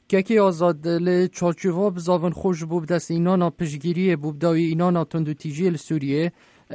که آزاد ل چارچوبا بزاون خوش بوب دست اینانا پشگیری بوب داوی اینانا تندو تیجی لسوریه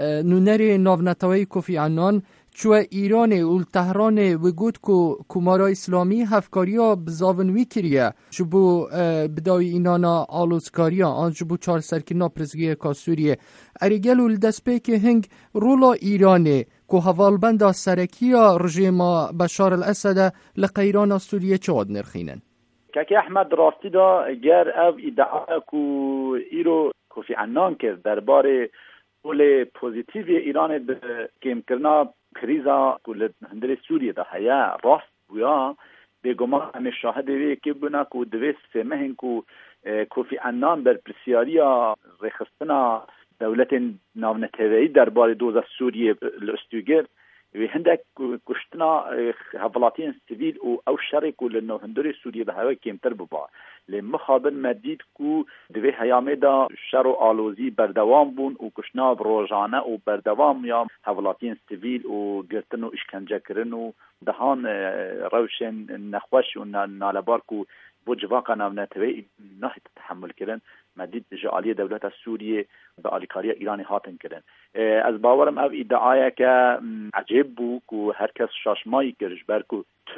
نونری ناونتاوی کوفی عنان چو ایران و تهران و گوت کو کمارا اسلامی هفکاریا بزاون وی کریه جبو بداوی اینانا آلوزکاریا آن جبو چار سرکنا پرزگی کا سوریه اریگل و لدسپه که هنگ رولا ایرانه که حوالبند سرکیا رژیما بشار الاسد لقیران سوریه چاد نرخینن که احمد راستی دا گر او ادعا کو ایرو کوفی عنان کرد درباره رول پوزیتیو ایران به کم کرنا کریزا کل هندل سوریه دا هیا راست بویا بگمان همه شاهد وی که بنا کو دوی سمهن کو کوفی عنان بر پرسیاریا رخصتنا دولت ناونتوی درباره دوزا سوریه الاستوگر و هندک کشتنا حفلاتین سیویل او شرک و لنو هندوری سوریه به هوا کمتر ببا لمخابن مدید کو دوی حیامه دا شر و آلوزی بردوام بون و کشنا روزانه و بردوام یا حفلاتین سیویل و گرتن و اشکنجه کرن و دهان روشن نخوش و نالبار کو بو جواقع ناونتوی نهی تحمل کرن مدید جعالی دولت سوریه به آلیکاری ایرانی هاتن کردن. از باورم او ادعای که عجیب بو که هر کس شاشمایی کرش برکو تو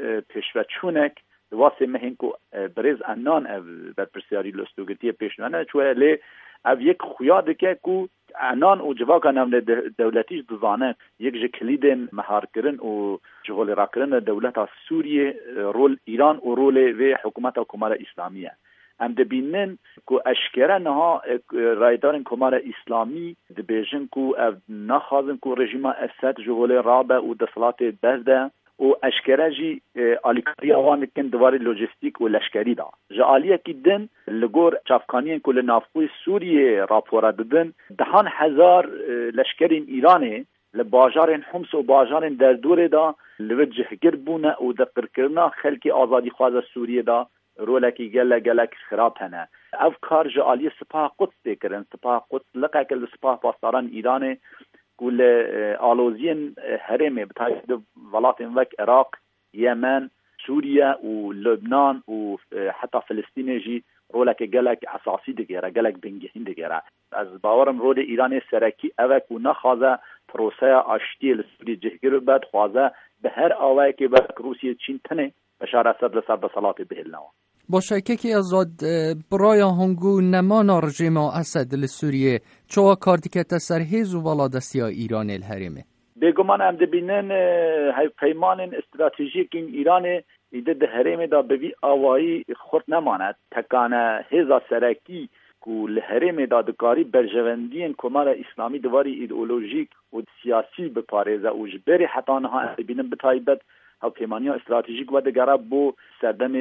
پیشوچونک واسه مهین که بریز انان او بر پرسیاری لستوگتی پیشنانه چوه لی او یک خویاده که انان و جواقع نام دولتیش بزانه یک جه کلیدن مهار کرن و جغول را کرن دولت سوریه رول ایران و رول و حکومت و کمار اسلامیه. هم دبینن که اشکره نها رایدارن کمار اسلامی دبیجن که نخوازن که رژیم اسد جغول رابه و دسلات بزده و اشکره جی آلیکاری آوان کن دوار لوجستیک و لشکری دا جعالیه که دن لگور چافکانیان که لنافقوی سوریه راپورا ددن 10,000 لشکرین ایرانه لباجارن حمص و باجارن در دور دا لوجه گر بونه و دقر کرنا خلکی آزادی خواز سوریه دا رولکی گلک خراب هنه او کار جعالی سپاه قدس دیکرن سپاه قدس لقا کل سپاه پاسداران ایرانه کل آلوزین هرمه بتاید ولاتن وک عراق یمن سوریه و لبنان و حتی فلسطین جی رولک گلک اساسی دیگره گلک بنگهین دیگره از باورم رول ایران سرکی اوک و نخوازه پروسه آشتی لسوری جهگیر بد خوازه به هر آوه که بک روسیه چین تنه بشار اسد لسر بسالات بهلنوا با شککی ازاد برای هنگو نمانا رژیم اسد لسوریه چوا کاردی که تسرهیز و ولادستی ایران الهرمه بگمان هم دبینن پیمان استراتژیک این ایران ایده ده هرمه دا بوی آوایی خورد نماند تکانه هزا سرکی که لحرمه دا دکاری برجوندین کمار اسلامی دواری ایدئولوژیک و سیاسی بپاريزه و جبری حتی نها دبینن بتایبت او پیمانیا استراتژیک و دگره بو سردم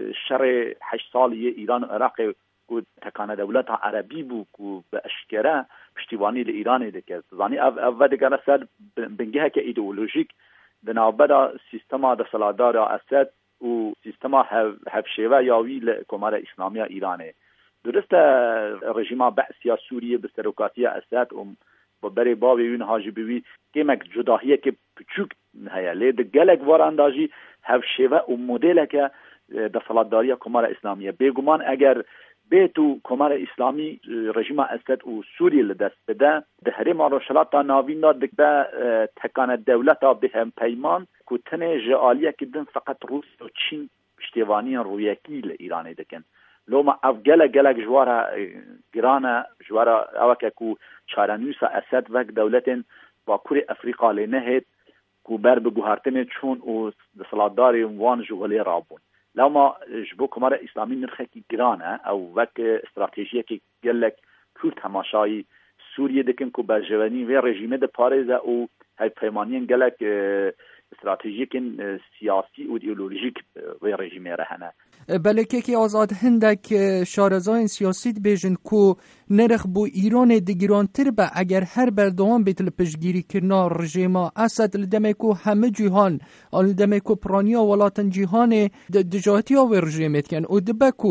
شر 8 سالی ایران و عراق و تکانه دولت عربی بو که به اشکره پشتیبانی لإیران دکرد زانی او دگره سر بنگه که ایدئولوژیک دنابدا سیستما د سلادار اسد و سیستما هفشیوه یاوی لکمار اسلامی ایرانه درسته رژیم بعثی سوریه به سروکاتی اسد و بری باوی اون حاجی بیوی که مک جداهیه که پچوک هیا لید گلک وارانداجی هفشیوه و مدل که د سلاداری کمار اسلامیه بگمان اگر بیتو کمار اسلامی رژیم اسد و سوریه لدست بده ده هرم روشلاتا ناوینا دکبه تکان دولتا به هم پیمان کتنه جعالیه که دن فقط روس و چین پشتیوانی رویکی لإیران دکن لوما اف گلک جوارا گرانه جوارا اوکه کو چارنوسا اسد وک دولتن با کوری افریقا لنهید کو بر بگوهارتن چون و دسلاتداری وان جغلی رابون لما جبو کمار اسلامی نرخه کی گرانه او وک استراتژیه کی گلک کور تماشای سوریه دکن کو برجوانی و رژیم د پاریزه او های پیمانین گلک استراتژیک سیاسی و ایدئولوژیک و رژیم رهنه بله که آزاد هندک شارزاین سیاسی بیجن کو نرخ بو ایران دیگران تر به اگر هر بردوان بیتل پشگیری کرنا رژیما اسد لدمکو همه جهان لدمکو پرانیا ولاتن جهان دجاهتی و رژیمت کن و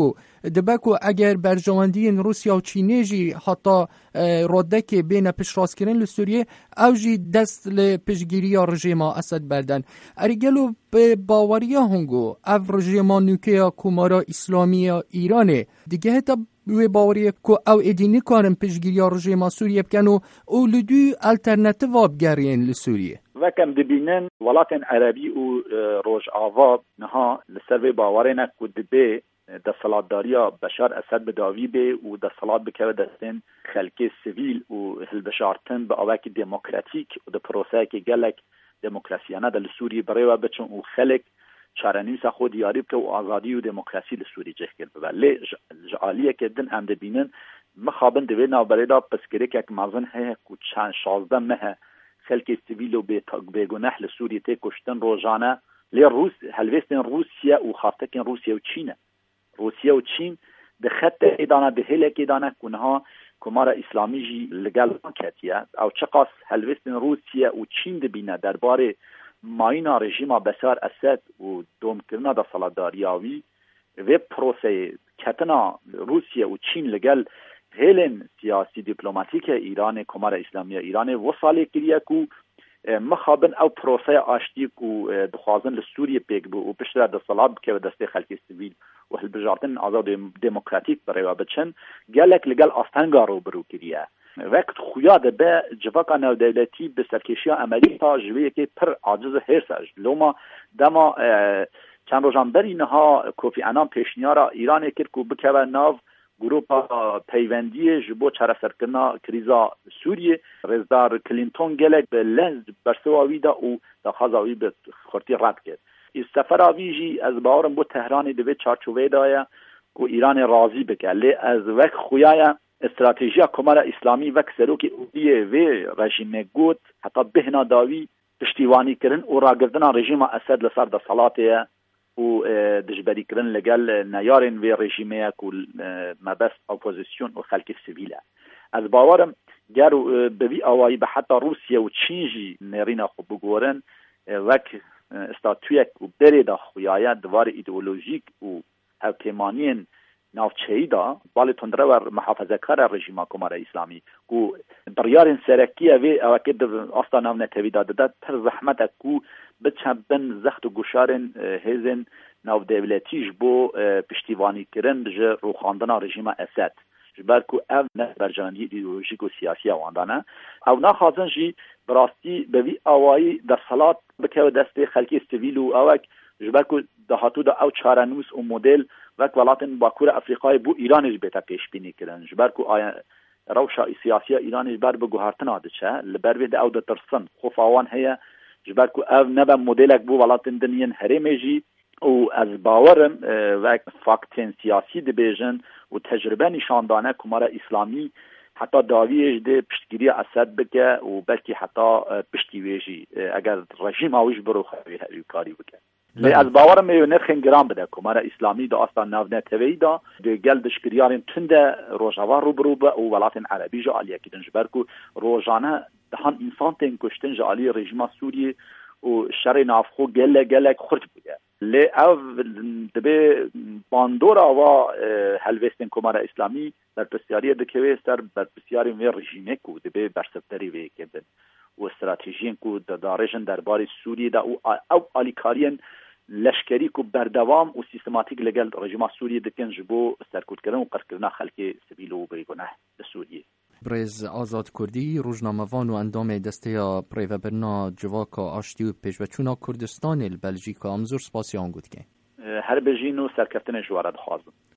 دبکو اگر برجواندین روسیا و چینی جی حتی رودک بین پشراس کرن لسوریه او جی دست لپشگیری رژیما اسد بردن اریگلو به باوری هنگو اف رژیم نوکیا کمارا اسلامی ایرانه دیگه هتا به باوری کو او ادینی کارن پشگیری رژیم سوریه بکنو او لدو الترناتیو بگرین لسوریه وكم دبينن ولات عربي و روج آوا نها لسر باورنا کو دبي د صلاداریا بشار اسد بداوی به و د صلاد بکوه دستن خلقی سیویل و هلبشارتن به آوک دموکراتیک و د پروسه که گلک دموکراسیانه د سوریه برای بچون و خلق چارنیس خود یاری که و آزادی و دموکراسی لسوری جه کرد ولی جعالیه که دن ام دبینن مخابن دوی نابری دا پسکره که مازن هی که چند 16 مه خلق سیویل و بیگناه لسوریه تی کشتن روزانه لی روس هلوستن روسیه و خافتکن روسیه و چینه روسیه و چین به خط ایدانه به هلک ایدانه کنها کمار اسلامی جی لگل کتیه او چقاس هلوستن روسیه و چین دبینه درباره ماینا رژیم بشار اسد و دوم کرنا دا صلاداریاوی و پروسه کتنا روسیه و چین لگل هلن سیاسی دیپلماتیک ایران کمار اسلامی ایران و سالی کریه کو مخابن او پروسه آشتی کو دخوازن لسوریه پیک بو و پشتر دا صلاب که و دسته خلقی سیویل و هلبجارتن آزاد دموکراتیک برای بچن گلک لگل آستنگا رو برو کریه وقت خویاده به جواکا نو دولتی به سرکشی عملی تا جویه که پر عاجز هرساج لوما دما چند روزان بر اینها کوفی عنان پیشنیارا ایران کرد که بکوه ناو گروپا پیوندی جبو چرا سرکنا کریزا سوریه رزدار کلینتون گلک به لنز برسواوی دا او دا خازاوی به خورتی رد کرد این سفر آویجی از باورم بو تهرانی دوی چارچوه دایا که ایران راضی بکه لی از وقت خویایا استراتژی کمار اسلامی وقت سروکی اولیه و رژیم گوت حتی بهنا داوی پشتیوانی کرن و راگردنا رژیم اسد لسر دا صلاته و دجبری کرن لگل نیارن و رژیمه کل مبست اپوزیسیون و خلق سیویله از باورم گرو بوی آوایی به حتی روسیه و چینجی نرینا خوب بگورن وقت استاتویک و بری دا خویایه دوار ایدئولوژیک و حکمانین نافچه‌ای دا بالا تندره و محافظه کار رژیم کمار اسلامی کو بریار سرکیه و اوکد اصلا نو نتوی داده پر زحمت کو بچبن زخت و گوشارن هزن نو دولتیش بو پشتیوانی کرن ج روخاندنا رژیم اسد جبر کو او نه برجانی ایدئولوژیک و سیاسی واندانه او نه خازن جی براستی به وی اوایی در صلات بکو دست خلقی سیویل و اوک جبر کو دهاتو دا او چارنوس و مدل وقت ولاتن باکور افریقای بو ایرانش بیتا پیش بینی کرن جبر کو روشا سیاسی ایرانش بر بگو هارتن آدچه لبر وید او دا ترسن خوف آوان هیا جبر کو او نبا مدلک بو ولاتن دنین هرمجی و از باورم وقت فاکتین سیاسی دی بیجن و تجربه نشاندانه کمار اسلامی حتی داویش ده پشتگیری اسد بکه و بلکه حتی پشتی ویجی اگر رژیم آویش برو خوی کاری بکه لی از باورم میو نرخین گرام بده کمار اسلامی دا اصلا نوونه توی دا ده گل دشکریارین تنده روژاوار رو برو با و ولاتن عربی جا آلیه کدن جبرکو روژانه دهان انسان تین کشتن جا آلیه رژیم سوریه و شر نافخو گلک خورد بوده لی او دبی باندورا و هلوستن کمار اسلامی در پسیاری دکوی سر بر پسیاری می رژیمه کو دبی برسفتری وی کدن و استراتژیین کو دارجن درباره سوریه دا او آلیکارین لشکری کو بردوام و سیستماتیک لگل رژیم سوریه دکن جبو سرکوت کردن و قرض کردن خلک سیویل و بیگناه سوریه برز آزاد کردی روزنامه‌وان و اندام دسته پریوبرنا جواکا آشتی و پیشوچونا کردستان بلژیکا امزور سپاسیان گود که هر بجین و سرکفتن جوارد خوازم